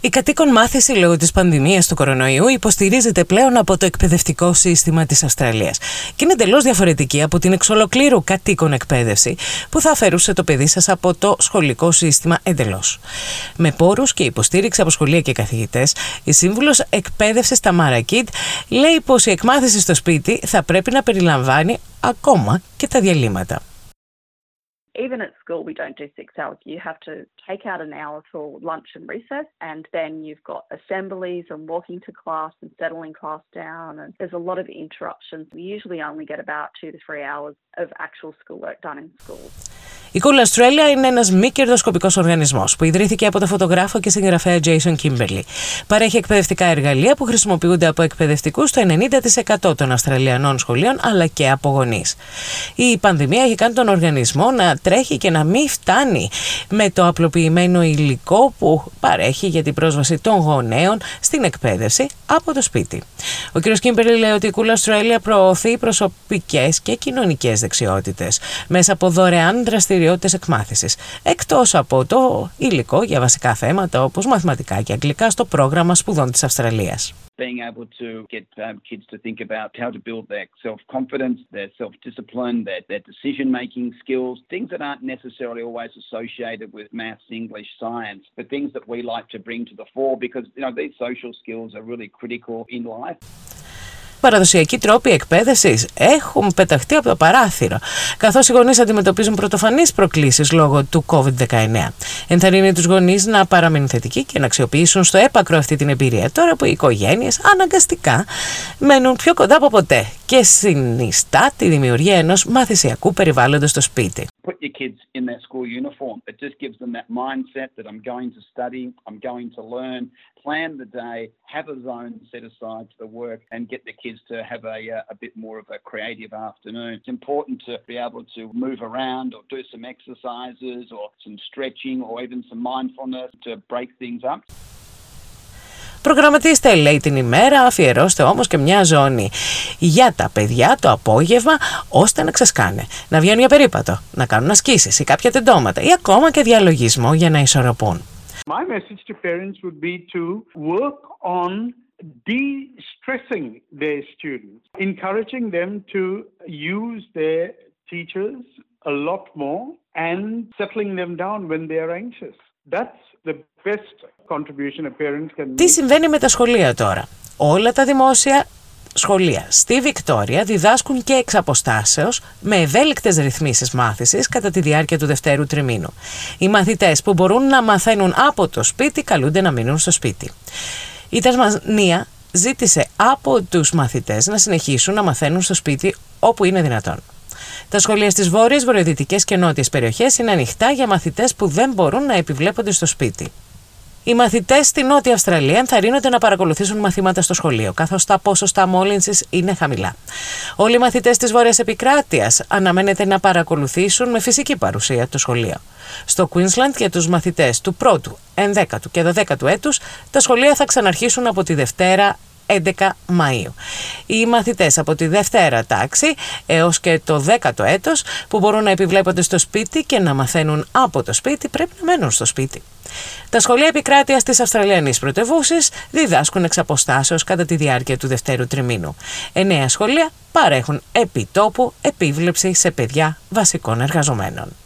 Η κατοίκον μάθηση λόγω της πανδημίας του κορονοϊού υποστηρίζεται πλέον από το εκπαιδευτικό σύστημα της Αυστραλίας και είναι εντελώς διαφορετική από την εξ ολοκλήρου κατοίκον εκπαίδευση που θα αφαιρούσε το παιδί σας από το σχολικό σύστημα εντελώς. Με πόρους και υποστήριξη από σχολεία και καθηγητές, η σύμβουλος εκπαίδευσης Tamara Kidd λέει πως η εκμάθηση στο σπίτι θα πρέπει να περιλαμβάνει ακόμα και τα διαλύματα. Even at school, we don't do 6 hours. You have to take out an hour for lunch and recess, and then you've got assemblies and walking to class and settling class down, and there's a lot of interruptions. We usually only get about 2 to 3 hours of actual schoolwork done in school. Η Cool Australia είναι ένας μη κερδοσκοπικός οργανισμός που ιδρύθηκε από τον φωτογράφο και συγγραφέα Jason Kimberley. Παρέχει εκπαιδευτικά εργαλεία που χρησιμοποιούνται από εκπαιδευτικούς στο 90% των Αυστραλιανών σχολείων αλλά και από γονείς. Η πανδημία έχει κάνει τον οργανισμό να τρέχει και να μην φτάνει με το απλοποιημένο υλικό που παρέχει για την πρόσβαση των γονέων στην εκπαίδευση από το σπίτι. Ο κ. Kimberley λέει ότι η Cool Australia προωθεί προσωπικές και κοινωνικές δεξιότητες μέσα από δωρεάν δραστηριότητες εκμάθησης, εκτός από το υλικό για βασικά θέματα όπως μαθηματικά και αγγλικά στο πρόγραμμα σπουδών της Αυστραλίας. Being able to get kids to think about how to build their self-confidence, their self-discipline, their decision-making skills, things that aren't necessarily always associated with maths, English, science, but things that we like to bring to the fore because, these social skills are really critical in life. Παραδοσιακοί τρόποι εκπαίδευσης έχουν πεταχτεί από το παράθυρο, καθώς οι γονείς αντιμετωπίζουν πρωτοφανείς προκλήσεις λόγω του COVID-19. Ενθαρρύνει τους γονείς να παραμείνουν θετικοί και να αξιοποιήσουν στο έπακρο αυτή την εμπειρία, τώρα που οι οικογένειες αναγκαστικά μένουν πιο κοντά από ποτέ και συνιστά τη δημιουργία ενός μαθησιακού περιβάλλοντος στο σπίτι. Put your kids in their school uniform. It just gives them that mindset that I'm going to study, I'm going to learn, plan the day, have a zone set aside to the work and get the kids to have a bit more of a creative afternoon. It's important to be able to move around or do some exercises or some stretching or even some mindfulness to break things up. Προγραμματίστε, λέει, την ημέρα, αφιερώστε όμως και μια ζώνη για τα παιδιά το απόγευμα, ώστε να ξεσκάνε, να βγαίνουν για περίπατο, να κάνουν ασκήσεις ή κάποια τεντώματα ή ακόμα και διαλογισμό για να ισορροπούν. My message to parents would be to work on de-stressing their students, encouraging them to use their teachers a lot more and settling them down when they are anxious. That's the best contribution a parent can make. Τι συμβαίνει με τα σχολεία τώρα? Όλα τα δημόσια σχολεία στη Βικτόρια διδάσκουν και εξ αποστάσεως με ευέλικτες ρυθμίσεις μάθησης κατά τη διάρκεια του δευτέρου τριμήνου. Οι μαθητές που μπορούν να μαθαίνουν από το σπίτι καλούνται να μείνουν στο σπίτι. Η Τασμανία ζήτησε από τους μαθητές να συνεχίσουν να μαθαίνουν στο σπίτι όπου είναι δυνατόν. Τα σχολεία στις βόρειες, βορειοδυτικές και νότιες περιοχές είναι ανοιχτά για μαθητές που δεν μπορούν να επιβλέπονται στο σπίτι. Οι μαθητές στη Νότια Αυστραλία ενθαρρύνονται να παρακολουθήσουν μαθήματα στο σχολείο, καθώς τα ποσοστά μόλυνσης είναι χαμηλά. Όλοι οι μαθητές της Βόρειας Επικράτειας αναμένεται να παρακολουθήσουν με φυσική παρουσία το σχολείο. Στο Queensland για τους μαθητές του 1ου, 11ου και 12ου έτους, τα σχολεία θα ξαναρχίσουν από τη Δευτέρα 11 Μαΐου. Οι μαθητές από τη Δευτέρα τάξη έως και το 10ο έτος που μπορούν να επιβλέπονται στο σπίτι και να μαθαίνουν από το σπίτι πρέπει να μένουν στο σπίτι. Τα σχολεία επικράτειας της Αυστραλιανής πρωτευούσης διδάσκουν εξ αποστάσεως κατά τη διάρκεια του δευτέρου τριμήνου. 9 σχολεία παρέχουν επιτόπου επίβλεψη σε παιδιά βασικών εργαζομένων.